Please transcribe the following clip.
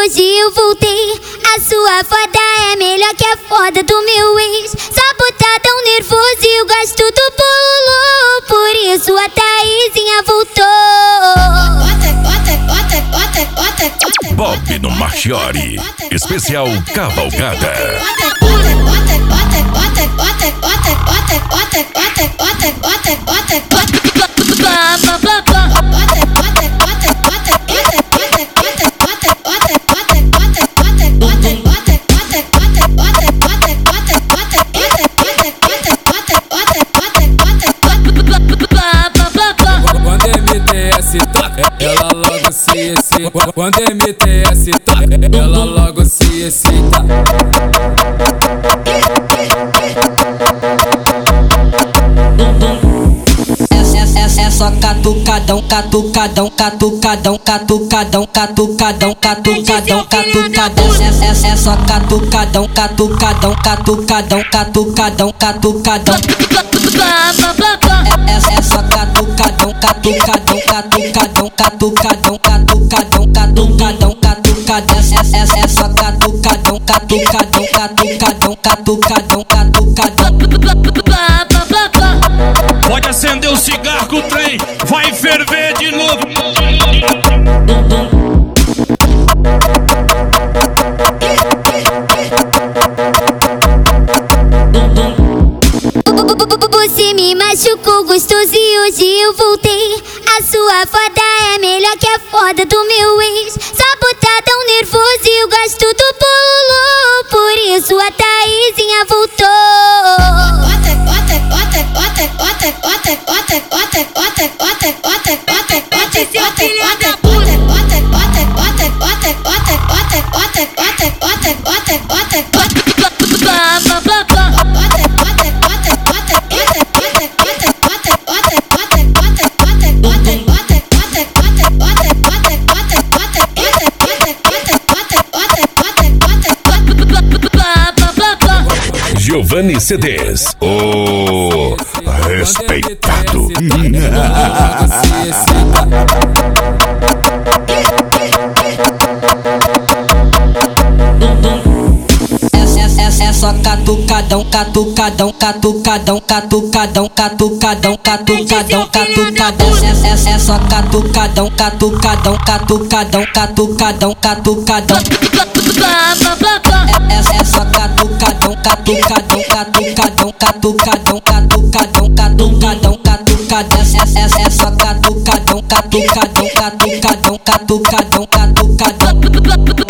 hoje eu voltei. A sua foda é melhor que a foda do meu ex. Só botar tão nervoso e eu gosto do pulo. Por isso a Thaisinha voltou. Bob no Marchiori, especial Cavalgada. Quando MTS toca, ela logo se excita. Quando MTS toca, ela logo se excita. É só catucadão, catucadão, catucadão, catucadão, catucadão, catucadão, catucadão. É só catucadão, catucadão, catucadão, catucadão, catucadão. É só catucadão, catucadão, catucadão, catucadão, catucadão, catucadão, catucadão. É só catucadão, catucadão, catucadão, catucadão, catucadão. Pode acender o cigarro que o trem vai ferver de novo. Você me machucou gostoso e hoje eu voltei. A sua foda é melhor que a foda do meu ex. Só botar tão nervoso e eu gosto do pulo. Por isso a Thaisinha voltou. Giovanni CDs, o respeitado. É só catucadão, catucadão, catucadão, catucadão, catucadão, catucadão, catucadão. É só catucadão, catucadão, catucadão, catucadão, catucadão. É só catucadão, catucadão, catucadão, catucadão, catucadão, catucadão, catucadão. É só catucadão, catucadão, catucadão, catucadão, catucadão.